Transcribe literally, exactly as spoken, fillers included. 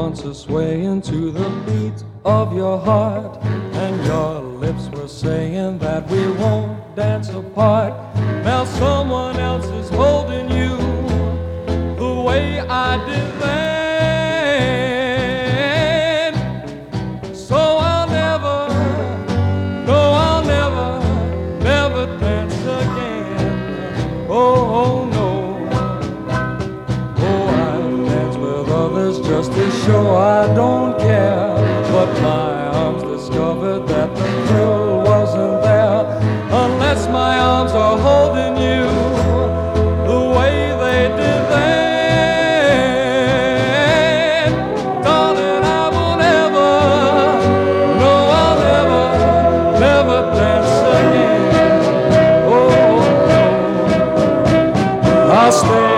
once a swaying to the beat of your heart, and your lips were saying that we won't dance apart. Now someone else is holding you the way I did then. So I'll never, no, I'll never, never dance again. Oh, oh no. Just to show I don't care, but my arms discovered that the thrill wasn't there unless my arms are holding you the way they did then. Darling, I will never, no, I'll never, never dance again. Oh, no, I'll stay